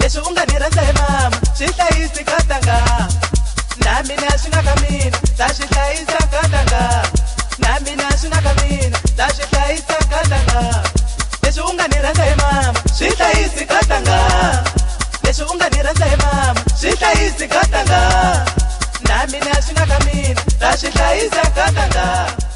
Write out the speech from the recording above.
leswi u nga ni rhandza hi mama swi hlayisi katanga na mina swi nga ka mina ta swi hlayisa katanga na mina swi nga ka mina ta swi hlayisa katanga leswi u nga ni rhandza hi mama swi hlayisi katanga leswi u nga ni rhandza hi mama swi hlayisi katanga na mina swi nga ka mina ta swi hlayisa katanga